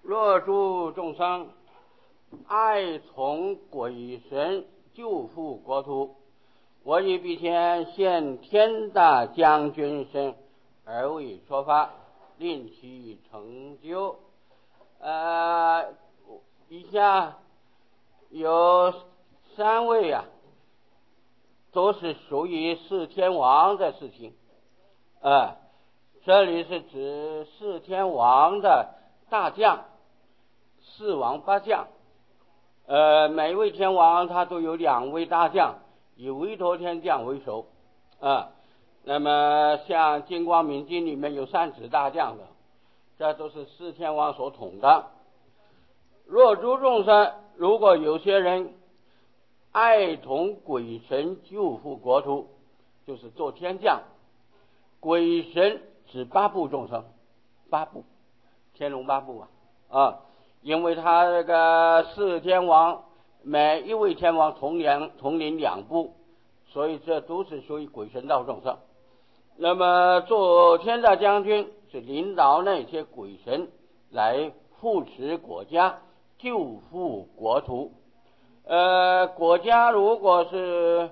若诸众生爱从鬼神救护国土，我以彼天现天大将军身而为说法，令其成就。以下有三位都是属于四天王的事情。这里是指四天王的大将，四王八将。每位天王他都有两位大将，以韦陀天将为首。那么像金光明经里面有三指大将的，这都是四天王所统的。若诸众生，如果有些人爱同鬼神救护国土，就是做天将。鬼神指八部众生，八部天龙八部因为他这个四天王每一位天王统领两部，所以这都是属于鬼神道众生。那么做天大将军是领导那些鬼神来护持国家，救护国土。国家如果是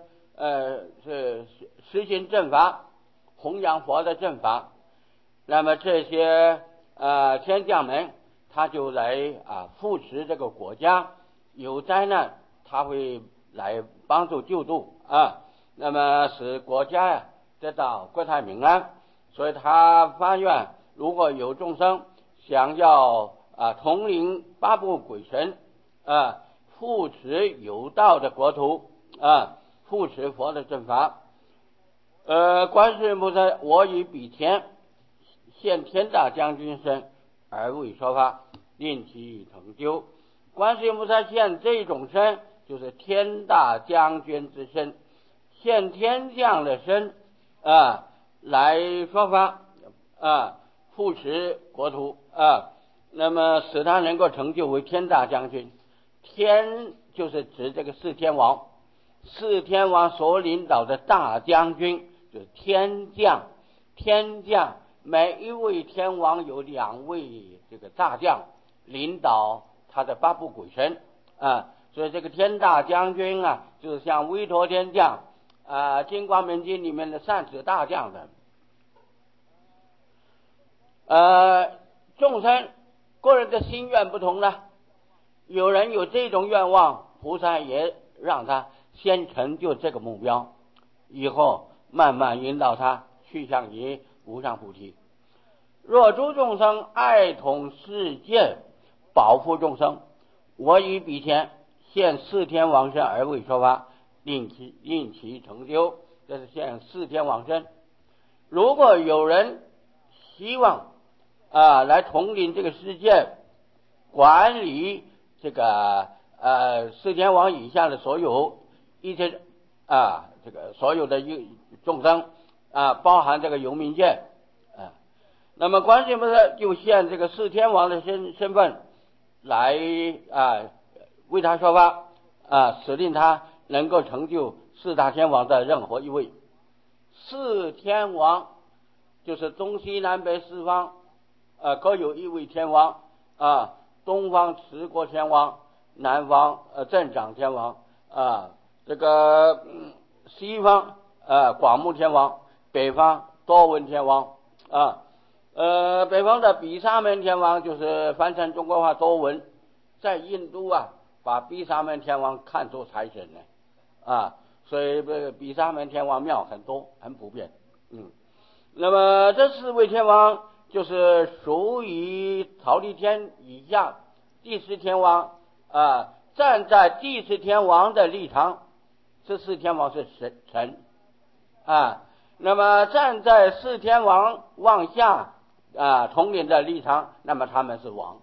实行正法，弘扬佛的正法，那么这些天将们他就来扶持这个国家，有灾难他会来帮助救度那么使国家得到国泰民安。所以他发愿，如果有众生想要统领八部鬼神扶持有道的国土扶持佛的正法，观世音菩萨我以彼天现天大将军身而为说法，令其成就。观世音菩萨现这种身，就是天大将军之身，现天将的身来说法扶持国土那么使他能够成就为天大将军。天就是指这个四天王，四天王所领导的大将军就是天将。天将每一位天王有两位这个大将领导他的八部鬼神所以这个天大将军就是像韦陀天将金光明经里面的三指大将的。众生个人的心愿不同了，有人有这种愿望，菩萨也让他先成就这个目标，以后慢慢引导他去向于无上菩提。若诸众生爱统世界，保护众生，我以彼天现四天王身而为说法，令其成就。这是现四天王身。如果有人希望来统领这个世界，管理这个四天王以下的所有一切这个所有的众生包含这个游民界那么观世音菩萨就现这个四天王的身份来为他说法使令他能够成就四大天王的任何一位。四天王就是东西南北四方各有一位天王东方持国天王，南方正长天王这个西方广目天王，北方多闻天王北方的毗沙门天王就是翻成中国话多闻，在印度把毗沙门天王看作财神呢所以毗沙门天王庙很多很普遍那么这四位天王就是属于忉利天以下第四天王站在第四天王的立场，这四天王是神那么站在四天王往下统领的立场，那么他们是王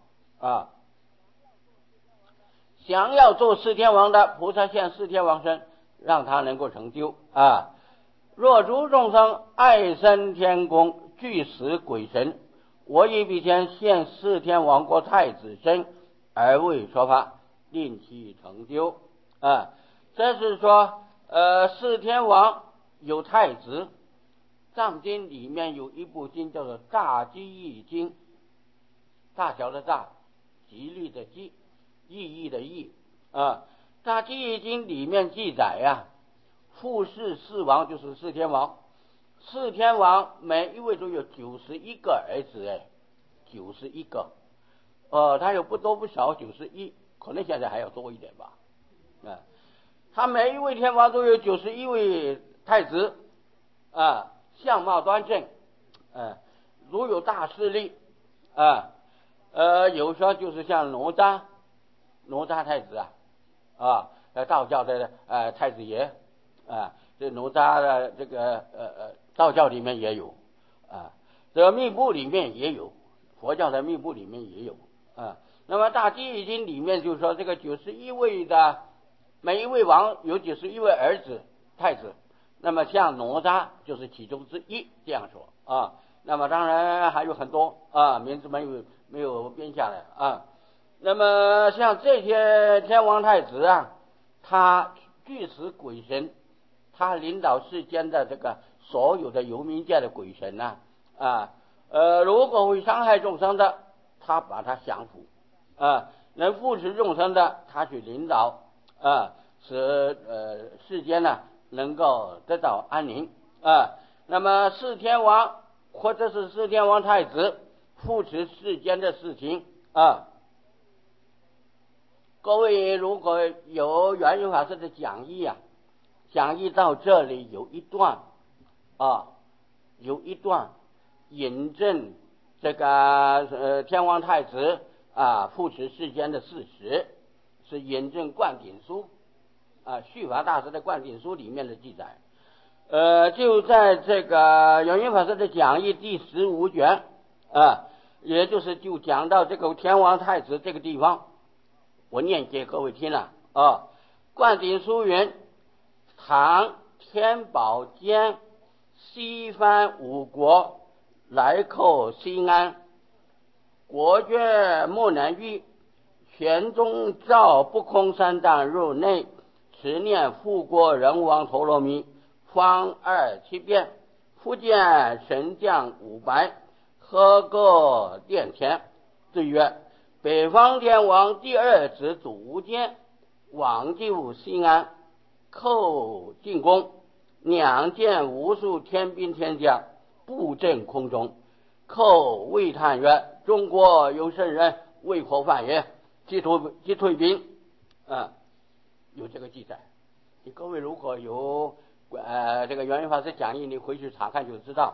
想要做四天王的，菩萨现四天王身，让他能够成就若诸众生爱生天宫，惧死鬼神，我以彼天现四天王国太子身而为说法，令其成就这是说四天王有太子。藏经里面有一部经叫做大机义经，大小的大， 吉利的吉，意义的义啊。大记忆经里面记载呀，复世四王就是四天王，四天王每一位都有91个儿子哎，91个，他有不多不少91，可能现在还要多一点吧，他每一位天王都有91位太子啊，相貌端正，如有大势力啊，有时候就是像哪吒太子道教的太子爷这哪吒的这个道教里面也有这个密部里面也有，佛教的密部里面也有那么大记忆经里面就说这个91位的每一位王有91位儿子太子，那么像哪吒就是其中之一，这样说那么当然还有很多名字没有编下来那么像这些天王太子他具持鬼神，他领导世间的这个所有的游冥界的鬼神如果会伤害众生的，他把他降服能扶持众生的，他去领导使世间能够得到安宁那么四天王或者是四天王太子扶持世间的事情各位如果有圆圆法师的讲义讲义到这里有一段引证这个天王太子扶持世间的事实，是引证灌顶书续法大师的灌顶书里面的记载就在这个圆圆法师的讲义第15卷也就是就讲到这个天王太子这个地方，我念给各位听灌顶书云：唐天宝间，西番五国来寇西安，国君莫能御，玄宗召不空三藏入内，持念护国人王陀罗尼，方2七变，复见神将500，合各殿前，对曰：北方天王第二子祖无间，往救西安，寇进攻，两见无数天兵天将，布阵空中，寇谓叹曰：中国有圣人，为何犯也？即退兵有这个记载。你各位如果有这个圆圆法师讲义，你回去查看就知道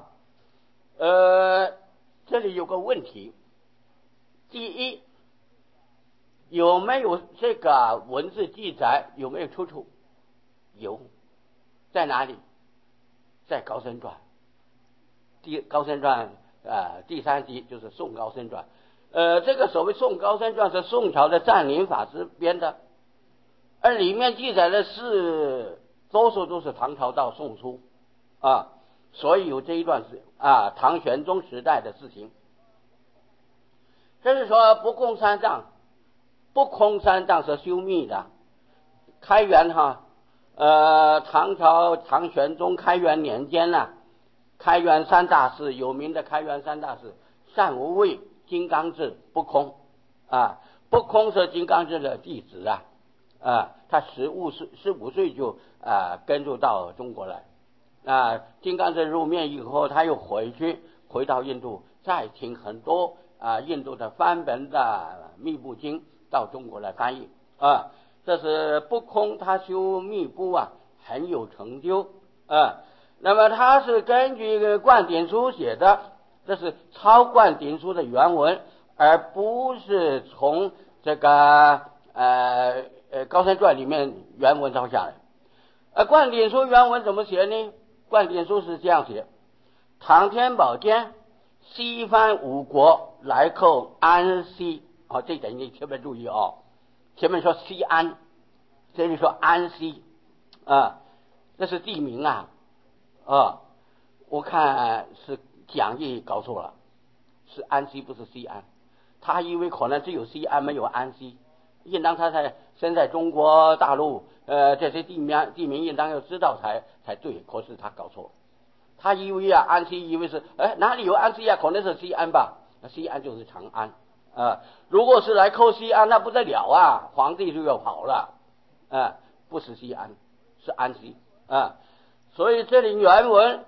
这里有个问题，第一，有没有这个文字记载，有没有出处？有，在哪里？在高僧传，高僧传第3集就是宋高僧传这个所谓宋高僧传是宋朝的占领法师编的，而里面记载的是多数都是唐朝到宋初所以有这一段是唐玄宗时代的事情。这是说不空三藏是修密的，开元唐玄宗开元年间开元三大士，有名的开元三大士善无畏、金刚智、不空不空是金刚智的弟子他15岁就跟入到中国来金刚智入灭以后，他又回到印度，再请很多印度的梵本的密部经到中国来翻译这是不空，他修密部很有成就那么他是根据灌顶书写的，这是抄灌顶书的原文，而不是从这个高僧传里面原文抄下来灌顶书原文怎么写呢？灌顶书是这样写：唐天宝间，西番五国来寇安西这一点你特别注意前面说西安，这里说安西这是地名我看是讲义搞错了，是安西不是西安，他以为可能只有西安没有安西，应当他身在中国大陆这些地名应当要知道才对，可是他搞错了，他以为安西以为是哪里有安西可能是西安吧，西安就是长安如果是来扣西安，那不得了啊，皇帝就要跑了不是西安，是安息所以这里原文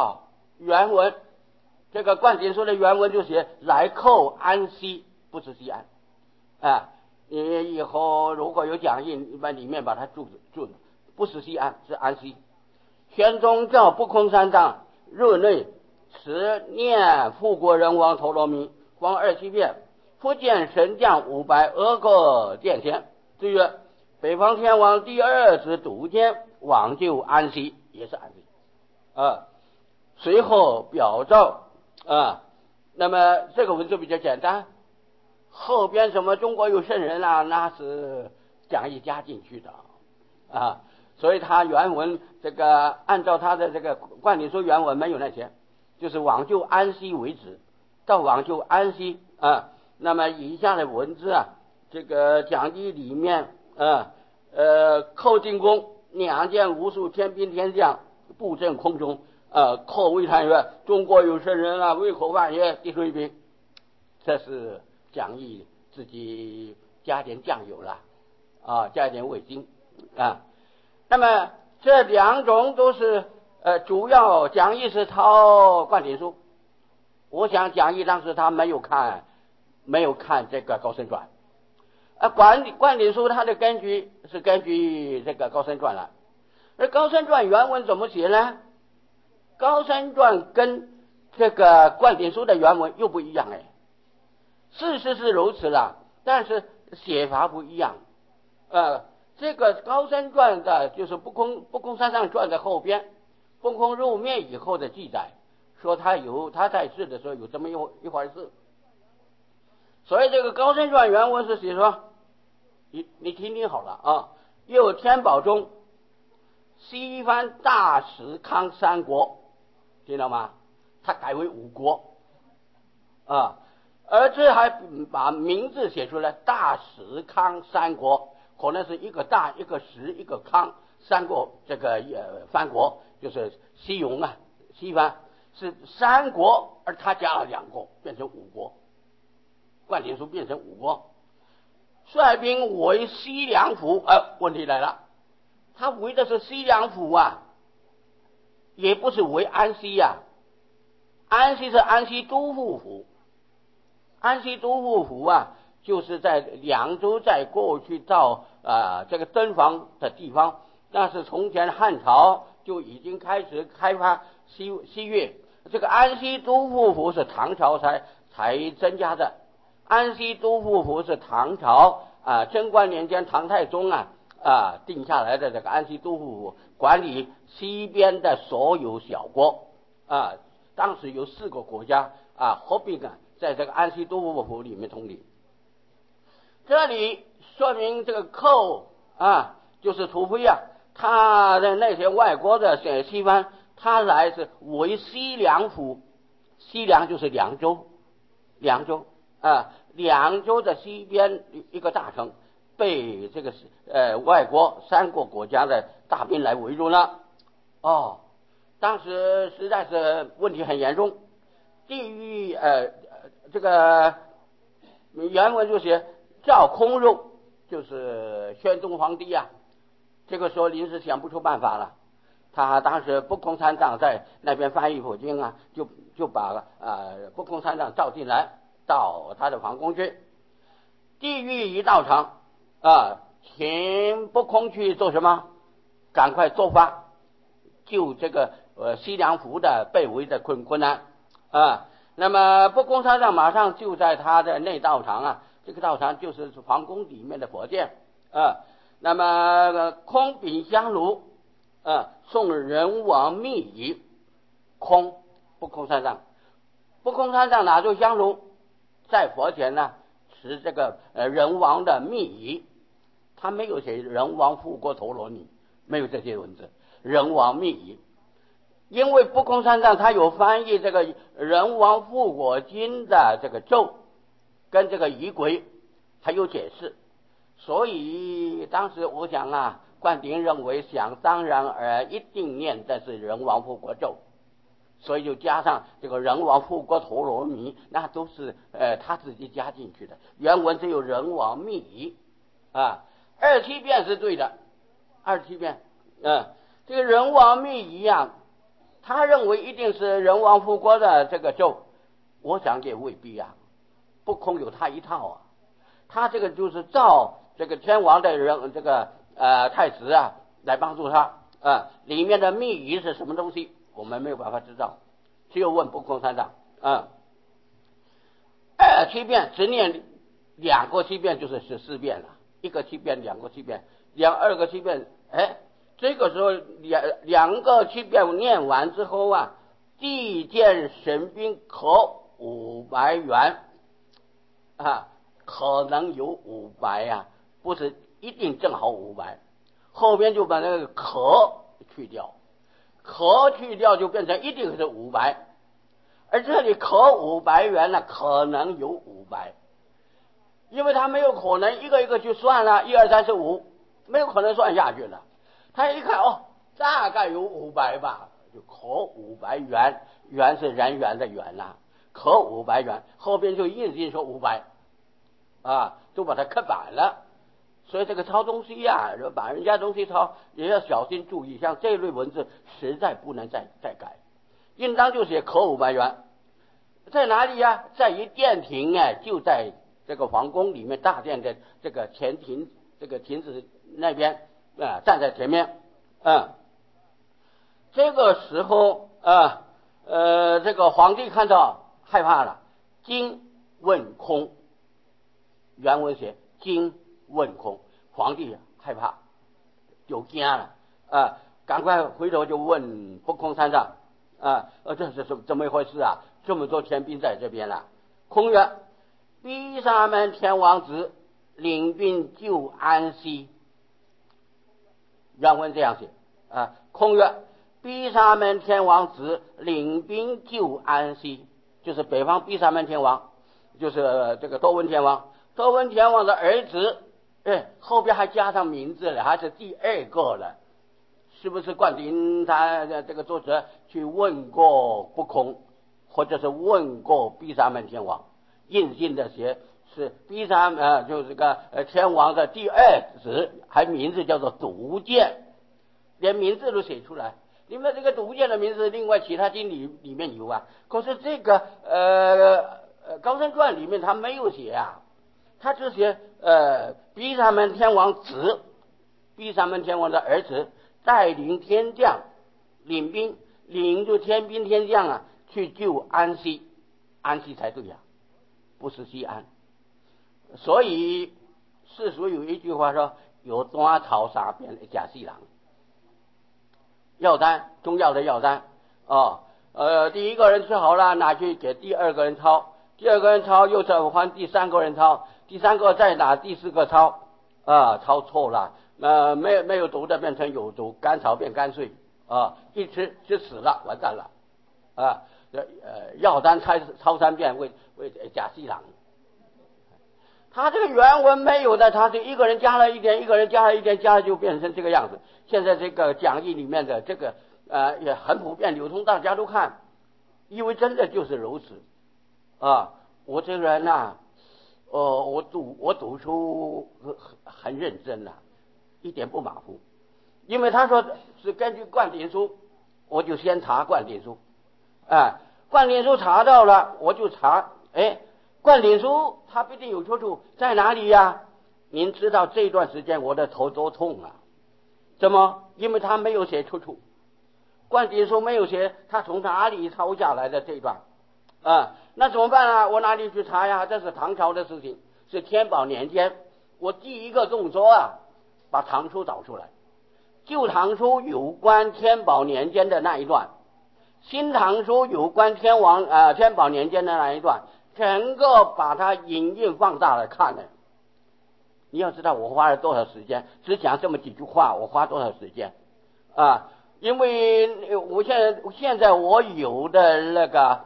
这个灌顶书的原文就写来扣安息，不是西安你以后如果有讲义，你把里面把它注不是西安，是安息。宣宗教不空三藏入内持念复国人王陀罗尼，光27遍，福建神将500个殿前。至于北方天王第二子笃坚往救安息，也是安息随后表诏那么这个文字比较简单，后边什么中国有圣人那是讲义加进去的所以他原文这个按照他的这个灌顶书原文没有那些，就是往救安息为止，到往救安息那么以下的文字这个讲义里面寇进宫2见无数天兵天将布阵空中寇魏探曰中国有圣人为口万曰滴水兵，这是讲义自己加点酱油了加一点味精那么这2种都是主要讲义是抄灌顶书。我想讲义当时他没有看这个高僧传灌顶书它的根据是根据这个高僧传了。而高僧传原文怎么写呢？高僧传跟这个灌顶书的原文又不一样事实是如此了，但是写法不一样这个高僧传的就是不空三藏传的后边，不空入灭以后的记载，说他在世的时候有这么一回事。所以这个高僧传原文是写说你听听好了又天宝中西方大石康3国，听到吗？他改为5国而这还把名字写出来，大石康3国，可能是一个大一个石一个康3个这个藩国，就是西戎西方是3国，而他加了2个变成5国，灌顶书变成5国。率兵围西凉府问题来了，他围的是西凉府也不是围安西安西是安西都护府，安西都护府就是在凉州，在过去到这个敦煌的地方，但是从前汉朝就已经开始开发西越，这个安西都护府是唐朝才增加的。安西都护府是唐朝贞观年间唐太宗定下来的这个安西都护府，管理西边的所有小国当时有4个国家合并在这个安西都护府里面统领。这里说明这个寇就是土匪他的那些外国的西方，他来是为西凉府，西凉就是凉州凉州的西边一个大城被这个外国3个国家的大兵来围住了当时实在是问题很严重，地狱这个原文就写赵空肉，就是宣宗皇帝这个时候临时想不出办法了，他当时不空三藏在那边翻译佛经就把不空三藏召进来到他的皇宫去。地狱一到场请不空去做什么？赶快做法救这个西凉府的被围的困难那么不空三藏马上就在他的内道场这个道场就是皇宫里面的佛殿那么空秉香炉送人王密仪，不空三藏拿住香炉，在佛前持这个人王的密仪，他没有写人王复国陀罗尼，没有这些文字，人王密仪。因为不空三藏他有翻译这个人王复国经的这个咒跟这个仪轨，还有解释，所以当时我想灌顶认为想当然而一定念的是人王复国咒， 所以就加上这个人王复国陀罗尼，那都是他自己加进去的。原文只有人王密仪啊，二七辩是对的，二七辩，这个人王密仪啊，他认为一定是人王复国的这个咒，我想也未必啊，不空有他一套啊，他这个就是照这个天王的人这个太子啊来帮助他里面的密仪是什么东西？我们没有办法知道，只有问不空三藏二七辩只念两个七辩就是14遍了，一个七辩两个七辩，二个七辩，这个时候两个七辩念完之后啊，地见神兵可500元可能有500啊，不是一定正好500，后边就把那个可去掉，可去掉就变成一定是500，而这里可500元呢，可能有500，因为他没有可能一个一个去算了，1、2、3、4、5，没有可能算下去了。他一看大概有500吧，就可500元，元是人员的元啦，可500元，后边就印进说500就把它刻板了。所以这个抄东西呀，把人家东西抄也要小心注意，像这类文字实在不能再改，应当就写可500元。在哪里呀？在于殿庭就在这个皇宫里面大殿的这个前庭，这个亭子那边站在前面这个时候这个皇帝看到害怕了，惊问空，原文写惊问空，皇帝害怕就惊了赶快回头就问不空三藏这是怎么一回事啊？这么多天兵在这边了。空曰：毗沙门天王子领兵救安西。原文这样写空曰：毗沙门天王子领兵救安西，就是北方毗沙门天王，就是这个多闻天王。多闻天王的儿子后边还加上名字了，还是第2个了，是不是灌顶他这个作者去问过不空，或者是问过毗沙门天王，印信的写是毗沙就是这个天王的第2子，还名字叫做独见，连名字都写出来。因为这个独见的名字另外其他经里面有可是这个高僧传里面他没有写他只写毗沙门天王子，毗沙门天王的儿子带领天将领兵，领就天兵天将去救安西，安西才对不是西安。所以世俗有一句话说，有端草沙边的假西郎，药单中药的药单第一个人吃好了拿去给第2个人抄，第2个人抄又再还第3个人抄，第3个再拿第4个抄抄错了没有毒的变成有毒，甘草变甘遂一吃就死了，完蛋了药单抄3遍为假西郎。他这个原文没有的，他是一个人加了一点，一个人加了一点，加了就变成这个样子。现在这个讲义里面的这个也很普遍流通，大家都看，因为真的就是如此我这个人我读书很认真一点不马虎。因为他说是根据灌顶书，我就先查灌顶书灌顶书查到了我就查灌顶书它必定有出处，在哪里您知道这段时间我的头多痛怎么？因为他没有写出处，灌顶书没有写他从哪里抄下来的这一段那怎么办我哪里去查这是唐朝的事情，是天宝年间。我第一个动作把唐书找出来，旧唐书有关天宝年间的那一段，新唐书有关天宝年间的那一段，整个把它影印放大来看的。你要知道我花了多少时间，只讲这么几句话我花多少时间因为我现在我有的那个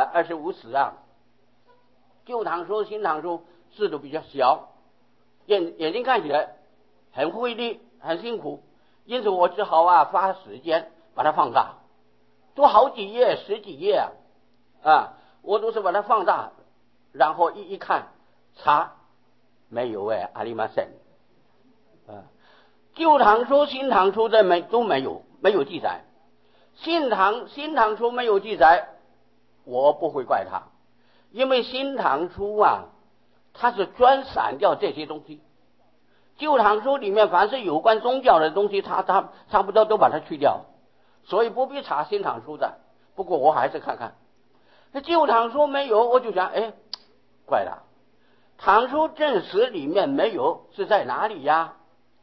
25史旧唐书新唐书字都比较小，眼睛看起来很费力很辛苦，因此我只好花时间把它放大都好几页、十几页我都是把它放大，然后一看，查没有阿里玛森旧唐书、新唐书的都没有记载。新唐书没有记载，我不会怪他，因为新唐书它是专删掉这些东西。旧唐书里面凡是有关宗教的东西，它差不多都把它去掉，所以不必查新唐书的。不过我还是看看，那旧唐书没有，我就想，怪了，唐书正史里面没有，是在哪里呀？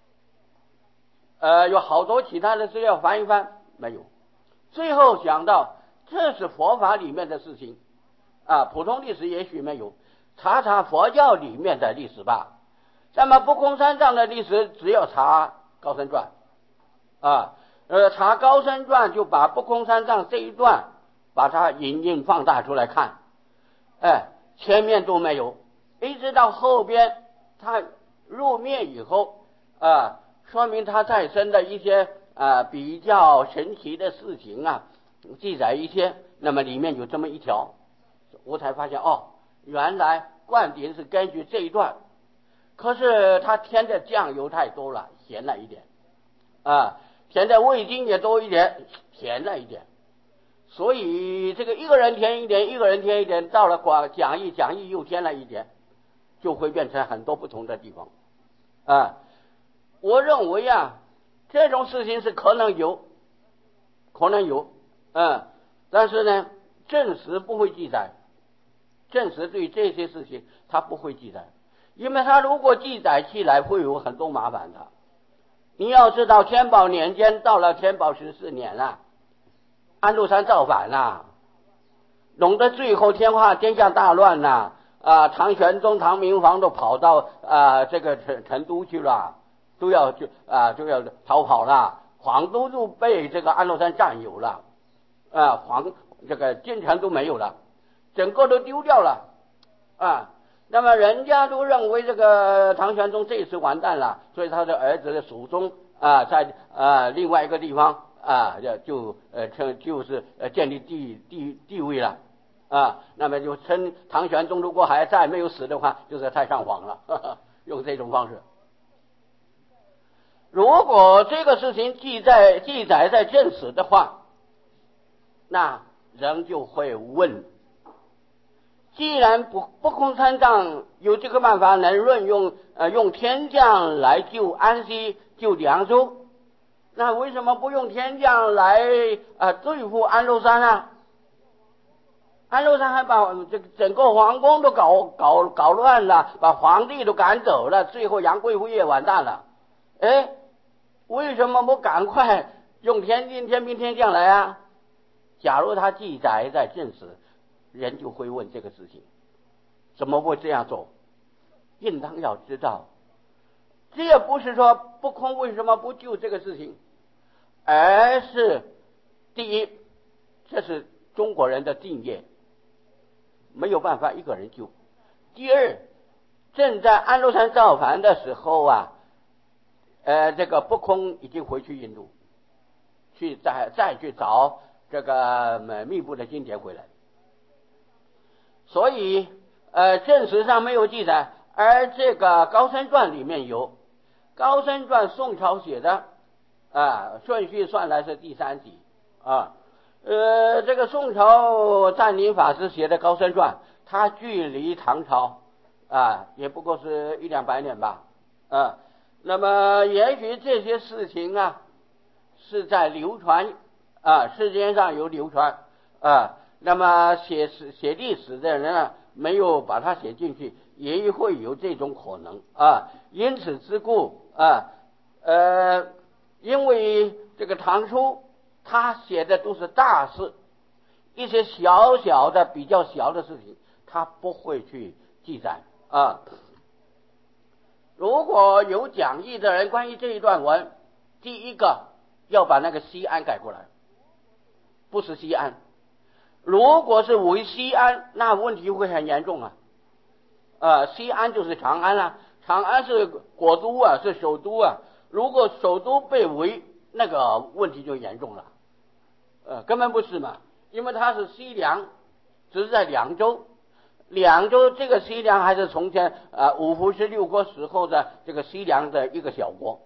有好多其他的资料翻一翻，没有。最后想到这是佛法里面的事情普通历史也许没有，查查佛教里面的历史吧。那么不空三藏的历史只要查高僧传查高僧传就把不空三藏这一段把它引放大出来看，前面都没有，一直到后边他入灭以后说明他再生的一些比较神奇的事情记载一些，那么里面有这么一条，我才发现原来灌顶是根据这一段，可是他添的酱油太多了，咸了一点填的味精也多一点，甜了一点，所以这个一个人填一点，一个人填一点，到了讲义又添了一点，就会变成很多不同的地方我认为这种事情是可能有但是呢正史不会记载，正史对这些事情他不会记载，因为他如果记载起来会有很多麻烦的。你要知道天宝年间到了天宝14年安禄山造反弄得最后天下大乱唐玄宗唐明皇都跑到这个成都去了，都要逃跑了，黄都就被这个安禄山占有了这个京城都没有了，整个都丢掉了那么人家都认为这个唐玄宗这次完蛋了，所以他的儿子的蜀宗在另外一个地方就是建立地位了那么就称唐玄宗如果还在没有死的话，就是太上皇了用这种方式。如果这个事情记载在正史的话，那人就会问，既然不空三藏有这个办法能用天降来救安西救凉州，那为什么不用天降来对付安禄山安禄山还把这个整个皇宫都搞乱了，把皇帝都赶走了，最后杨贵妃也完蛋了。为什么不赶快用天兵天将来假如他记载在正史，人就会问这个事情，怎么会这样做？应当要知道，这也不是说不空为什么不救这个事情，而是第一，这是中国人的定业，没有办法一个人救。第二，正在安禄山造反的时候这个不空已经回去印度，再去找这个密部的经典回来，所以正史上没有记载，而这个高僧传里面有。高僧传宋朝写的顺序算来是第3集这个宋朝占领法师写的高僧传，他距离唐朝也不过是100-200年吧那么也许这些事情是在流传世界上有流传那么写历史的人没有把它写进去，也会有这种可能因此之故因为这个唐书他写的都是大事，一些小小的比较小的事情他不会去记载如果有讲义的人关于这一段文，第一个要把那个西安改过来，不是西安。如果是为西安，那问题会很严重西安就是长安长安是国都是首都如果首都被围，那个问题就严重了根本不是嘛，因为它是西凉，只是在凉州。凉州这个西凉还是从前五胡十六国时候的这个西凉的一个小国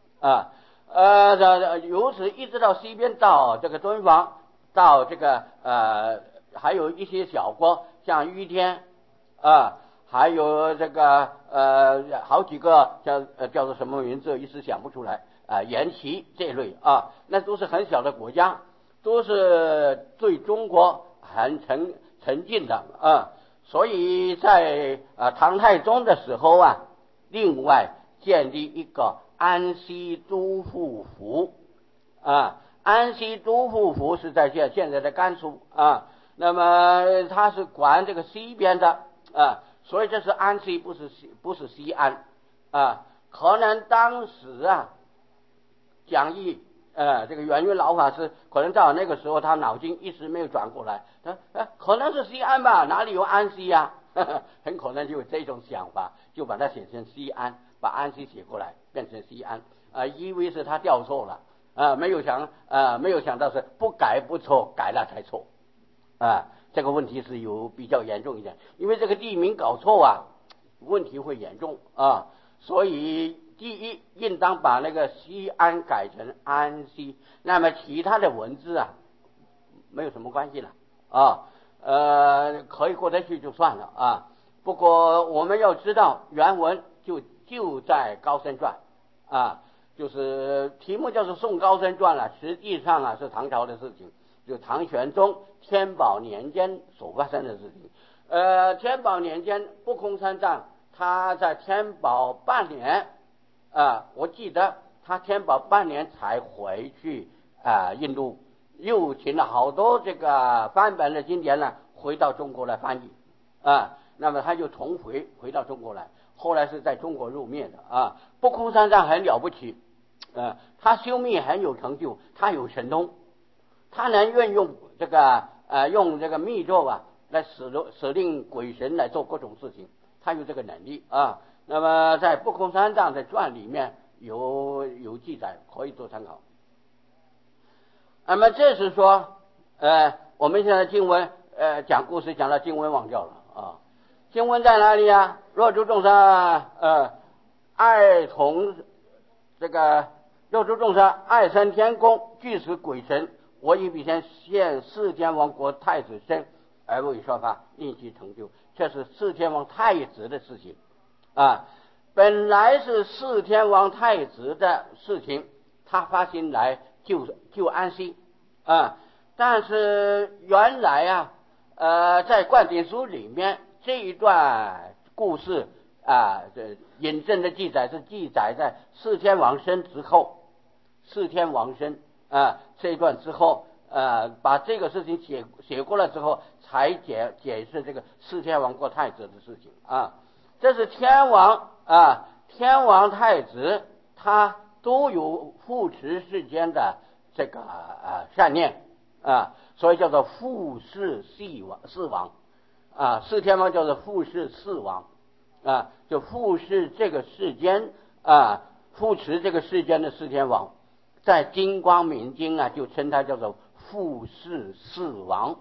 由此一直到西边到这个敦煌，到这个还有一些小国，像於天还有这个好几个叫做什么名字一时想不出来延齐这类那都是很小的国家，都是对中国很沉近的所以在唐太宗的时候另外建立一个安西都护府安西都护府是在现在的甘肃那么他是管这个西边的所以这是安西，不是西安可能当时讲义这个圆圆老法师可能到那个时候他脑筋一时没有转过来，可能是西安吧，哪里有安西很可能就有这种想法，就把它写成西安，把安西写过来变成西安以为是他调错了没有想到是不改不错，改了才错这个问题是有比较严重一点，因为这个地名搞错问题会严重所以第一应当把那个西安改成安西，那么其他的文字没有什么关系了可以过得去就算了不过我们要知道原文就在高僧传就是题目叫做宋高僧传了，实际上是唐朝的事情，就唐玄宗天宝年间所发生的事情天宝年间不空三藏他在天宝半年我记得他天宝半年才回去印度，又请了好多这个翻版的经典呢回到中国来翻译那么他就重回到中国来，后来是在中国入灭的不空三藏很了不起他修密很有成就，他有神通，他能运用这个用这个密咒来使令鬼神来做各种事情，他有这个能力那么在不空三藏的传里面有记载，可以做参考。那么这是说我们现在经文讲故事讲到经文忘掉了经文在哪里若诸众生爱同这个若诸众生爱生天宫，俱使鬼神，我以彼先现四天王国太子身而为说法，令其成就。这是四天王太子的事情本来是四天王太子的事情，他发心来救安西但是原来在灌顶书里面这一段故事这引证的记载是记载在四天王生之后，四天王生这一段之后把这个事情写过了之后，才解释这个四天王国太子的事情这是天王太子他都有护持世间的这个善念所以叫做护世四王四天王叫做护世四王就护世这个世间护持这个世间的四天王，在金光明经就称他叫做护世四王。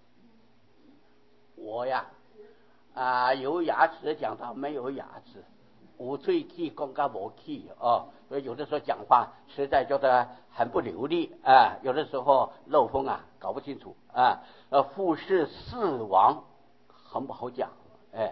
我有牙齿讲到没有牙齿，无嘴气讲到无气所以有的时候讲话实在觉得很不流利有的时候漏风搞不清楚护世四王很不好讲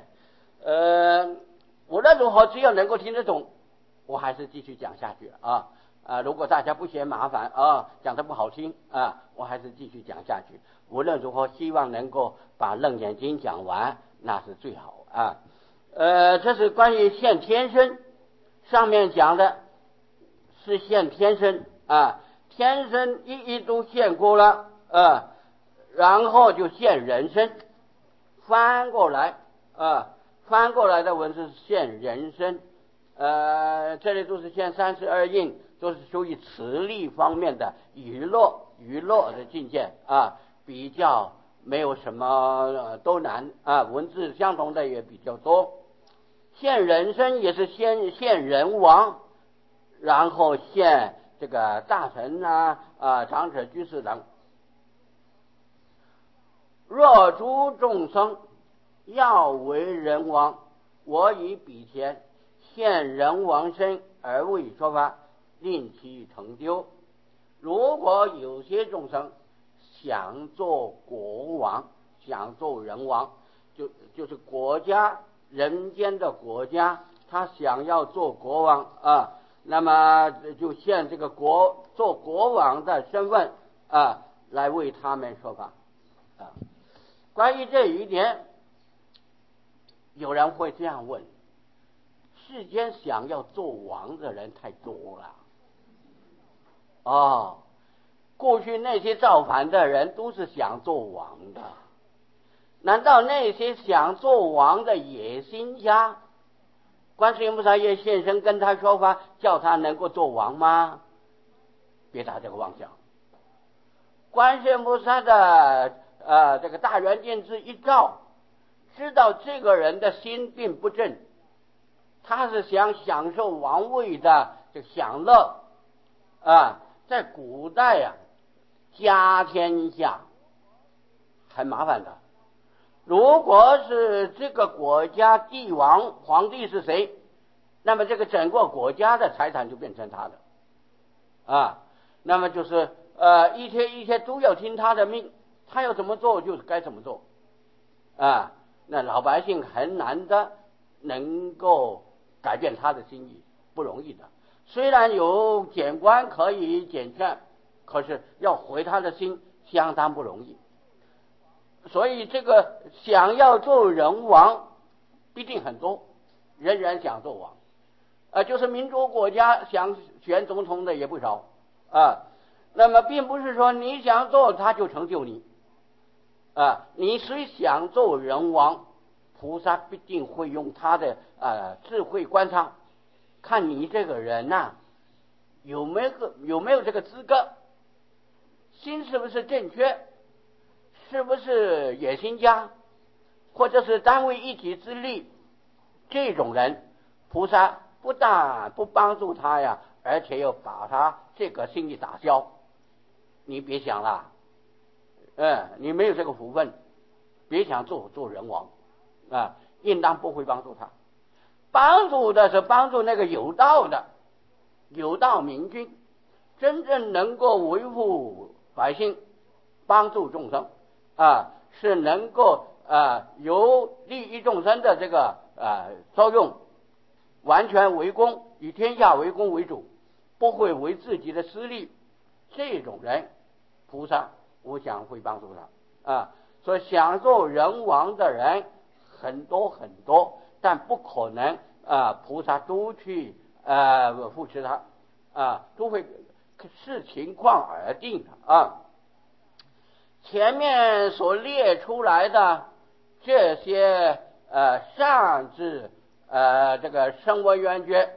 无论如何只要能够听得懂，我还是继续讲下去如果大家不嫌麻烦讲得不好听我还是继续讲下去。无论如何希望能够把楞严经讲完，那是最好这是关于现天身，上面讲的是现天身天身一都现过了然后就现人身，翻过来的文字是现人身这里都是现32印，都是属于磁力方面的娱乐的境界比较没有什么都难文字相同的也比较多。现人身也是先现人王，然后现这个大臣长者居士等若诸众生要为人王，我以彼前现人王身而为说法，令其成就。如果有些众生想做国王，想做人王，就是国家，人间的国家，他想要做国王啊，那么就现这个做国王的身份啊，来为他们说法啊。关于这一点，有人会这样问：世间想要做王的人太多了哦，过去那些造反的人都是想做王的，难道那些想做王的野心家，观世音菩萨也现身跟他说法，叫他能够做王吗？别打这个妄想。观世音菩萨的这个大圆镜智一照，知道这个人的心并不正，他是想享受王位的这个享乐啊。在古代啊，家天下很麻烦的。如果是这个国家帝王皇帝是谁，那么这个整个国家的财产就变成他的啊。那么就是一切都要听他的命，他要怎么做就是该怎么做啊。那老百姓很难的能够改变他的心意，不容易的。虽然有谏官可以谏劝，可是要回他的心相当不容易。所以这个想要做人王必定很多，人人想做王就是民主国家想选总统的也不少啊。那么并不是说你想做他就成就你你虽想做人王，菩萨必定会用他的智慧观察，看你这个人有没有这个资格，心是不是正确，是不是野心家，或者是单为一己之力，这种人菩萨不但不帮助他呀，而且要把他这个心理打消。你别想了你没有这个福分，别想做人王应当不会帮助他。帮助的是帮助那个有道的有道明君，真正能够维护百姓，帮助众生是能够由利益众生的这个作用，完全为公，以天下为公为主，不会为自己的私利。这种人菩萨我想会帮助他所以想做人王的人很多很多，但不可能菩萨都去扶持他都会视情况而定的前面所列出来的这些上至这个声闻缘觉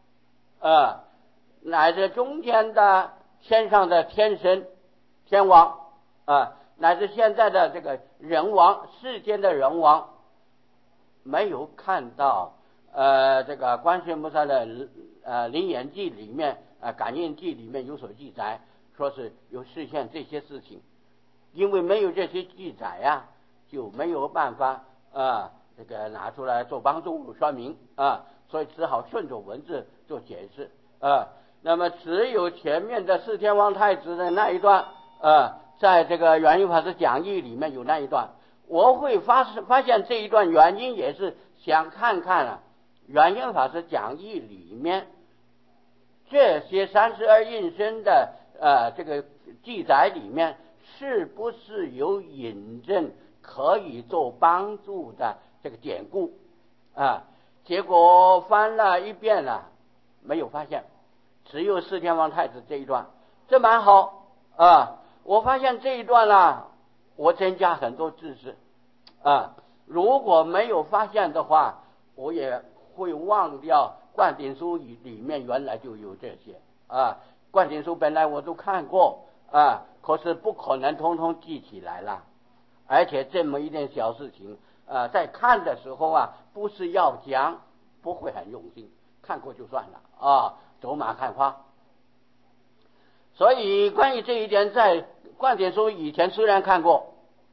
乃至中间的天上的天神天王乃至现在的这个人王，世间的人王，没有看到这个观世音菩萨的灵演记里面感应记里面有所记载，说是有实现这些事情。因为没有这些记载就没有办法这个拿出来做帮助说明所以只好顺着文字做解释那么只有前面的四天王太子的那一段在这个圆音法师讲义里面有那一段，我会发现这一段原因也是想看看圆音法师讲义里面这些32应身的这个记载里面是不是有引证可以做帮助的这个典故结果翻了一遍没有发现，只有四天王太子这一段，这蛮好我发现这一段我增加很多知识如果没有发现的话，我也会忘掉灌顶书里面原来就有这些灌顶书本来我都看过可是不可能通通记起来了，而且这么一点小事情在看的时候不是要讲，不会很用心，看过就算了走马看花。所以关于这一点，在观点书以前虽然看过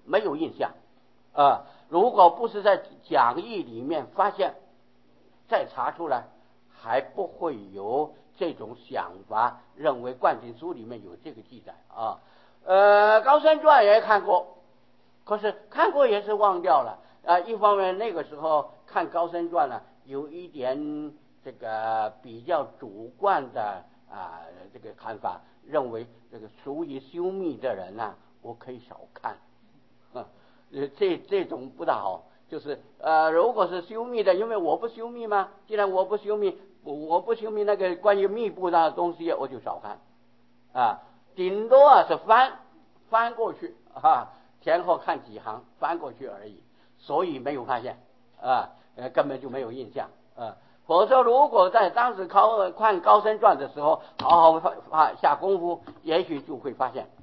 没有印象。如果不是在讲义里面发现，再查出来，还不会有这种想法，认为灌顶书里面有这个记载啊。高僧传也看过，可是看过也是忘掉了。一方面那个时候看高僧传呢，有一点这个比较主观的这个看法，认为这个属于修密的人呢，我可以少看。这种不大好，就是如果是修密的，因为我不修密嘛，既然我不修密，那个关于密部的东西我就少看顶多是翻过去前后看几行翻过去而已，所以没有发现根本就没有印象否则如果在当时看高僧传的时候好好下功夫，也许就会发现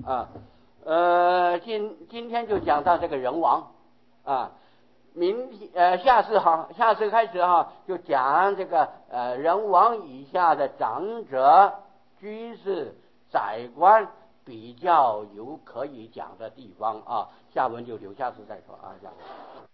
今天就讲到这个人王下次开始就讲这个人王以下的长者、居士、宰官比较有可以讲的地方下文就留下次再说下文。